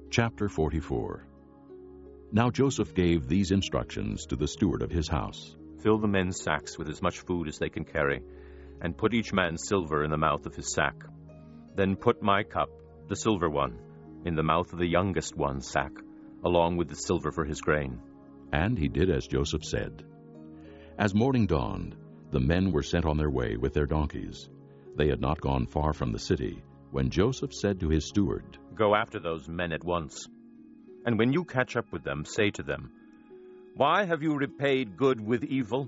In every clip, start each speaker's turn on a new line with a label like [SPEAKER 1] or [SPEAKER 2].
[SPEAKER 1] Chapter 44. Now Joseph gave these instructions to the steward of his house.
[SPEAKER 2] Fill the men's sacks with as much food as they can carry, and put each man's silver in the mouth of his sack. Then put my cup, the silver one, in the mouth of the youngest one's sack, along with the silver for his grain.
[SPEAKER 1] And he did as Joseph said. As morning dawned, the men were sent on their way with their donkeys. They had not gone far from the city, when Joseph said to his steward,
[SPEAKER 2] Go after those men at once, and when you catch up with them, say to them, Why have you repaid good with evil?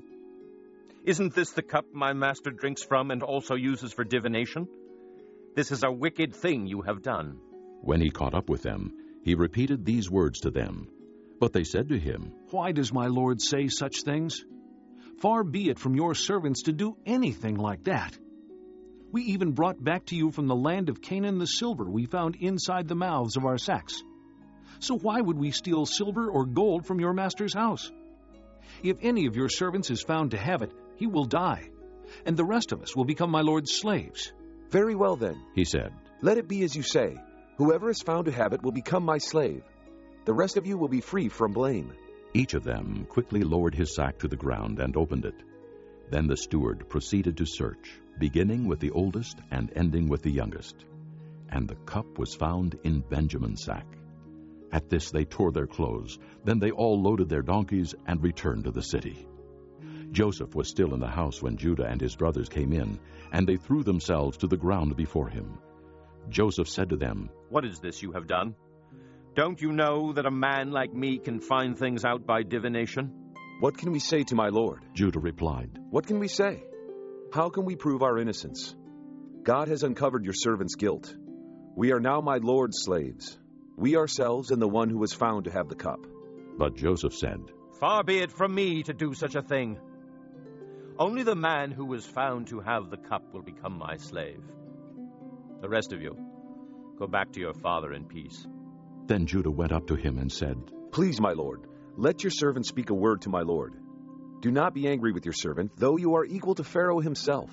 [SPEAKER 2] Isn't this the cup my master drinks from and also uses for divination? This is a wicked thing you have done.
[SPEAKER 1] When he caught up with them, he repeated these words to them. But they said to him,
[SPEAKER 3] Why does my lord say such things? Far be it from your servants to do anything like that. We even brought back to you from the land of Canaan the silver we found inside the mouths of our sacks. So why would we steal silver or gold from your master's house? If any of your servants is found to have it, he will die, and the rest of us will become my lord's slaves.
[SPEAKER 4] Very well then,
[SPEAKER 1] he said.
[SPEAKER 4] Let it be as you say. Whoever is found to have it will become my slave. The rest of you will be free from blame.
[SPEAKER 1] Each of them quickly lowered his sack to the ground and opened it. Then the steward proceeded to search, beginning with the oldest and ending with the youngest. And the cup was found in Benjamin's sack. At this they tore their clothes. Then they all loaded their donkeys and returned to the city. Joseph was still in the house when Judah and his brothers came in, and they threw themselves to the ground before him. Joseph said to them,
[SPEAKER 2] What is this you have done? Don't you know that a man like me can find things out by divination?
[SPEAKER 4] What can we say to my lord?
[SPEAKER 1] Judah replied,
[SPEAKER 4] What can we say? How can we prove our innocence? God has uncovered your servant's guilt. We are now my lord's slaves, we ourselves and the one who was found to have the cup.
[SPEAKER 1] But Joseph said,
[SPEAKER 2] Far be it from me to do such a thing. Only the man who was found to have the cup will become my slave. The rest of you, go back to your father in peace.
[SPEAKER 1] Then Judah went up to him and said,
[SPEAKER 4] Please, my lord, let your servant speak a word to my lord. Do not be angry with your servant, though you are equal to Pharaoh himself.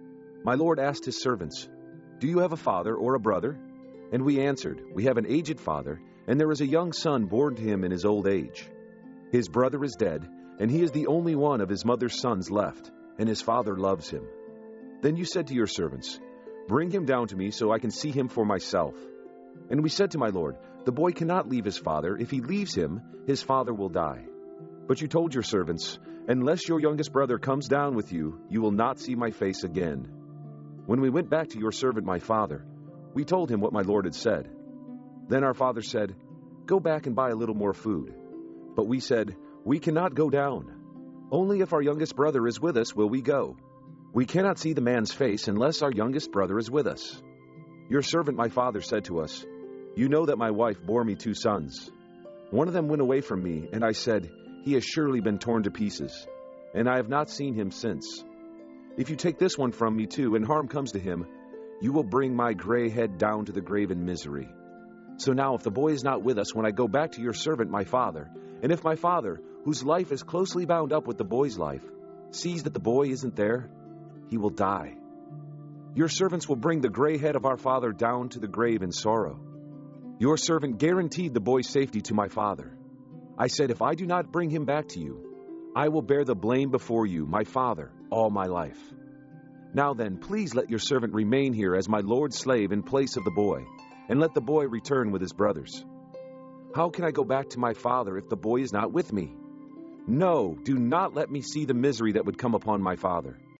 [SPEAKER 4] My lord asked his servants, Do you have a father or a brother? And we answered, We have an aged father, and there is a young son born to him in his old age. His brother is dead, and he is the only one of his mother's sons left, and his father loves him. Then you said to your servants, Bring him down to me so I can see him for myself. And we said to my lord, The boy cannot leave his father. If he leaves him, his father will die. But you told your servants, Unless your youngest brother comes down with you, you will not see my face again. When we went back to your servant my father, we told him what my lord had said. Then our father said, Go back and buy a little more food. But we said, We cannot go down. Only if our youngest brother is with us will we go. We cannot see the man's face unless our youngest brother is with us. Your servant my father said to us, You know that my wife bore me 2 sons. One of them went away from me, and I said, He has surely been torn to pieces, and I have not seen him since. If you take this one from me too, and harm comes to him, you will bring my gray head down to the grave in misery. So now if the boy is not with us when I go back to your servant my father, and if my father, whose life is closely bound up with the boy's life, sees that the boy isn't there, he will die. Your servants will bring the gray head of our father down to the grave in sorrow. Your servant guaranteed the boy's safety to my father. I said, If I do not bring him back to you, I will bear the blame before you, my father, all my life. Now then, please let your servant remain here as my lord's slave in place of the boy, and let the boy return with his brothers. How can I go back to my father if the boy is not with me? No, do not let me see the misery that would come upon my father.